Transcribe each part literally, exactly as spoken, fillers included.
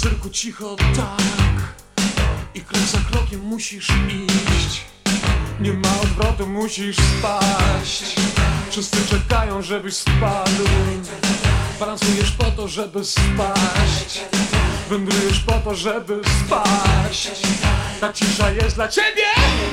cyrku cicho tak i krok za krokiem musisz iść. Nie ma odwrotu, musisz spaść. Wszyscy czekają, żebyś spadł. Balansujesz po to, żeby spaść. Wędrujesz po to, żeby spaść. Ta cisza jest dla ciebie.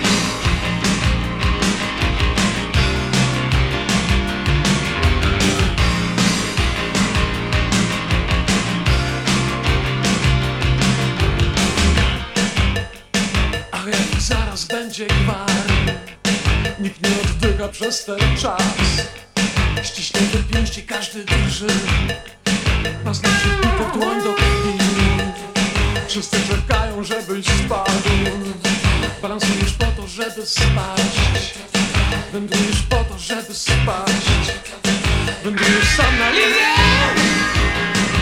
A jak zaraz będzie gwar, nikt nie oddycha przez ten czas. Ściśnięte pięści, każdy drży. Paznokcie wbite w dłoń do krwi. Wszyscy czekają, żebyś spadł. Balansujesz po to, żeby spaść. Wędrujesz po to, żeby spaść. Wędrujesz sam na linię.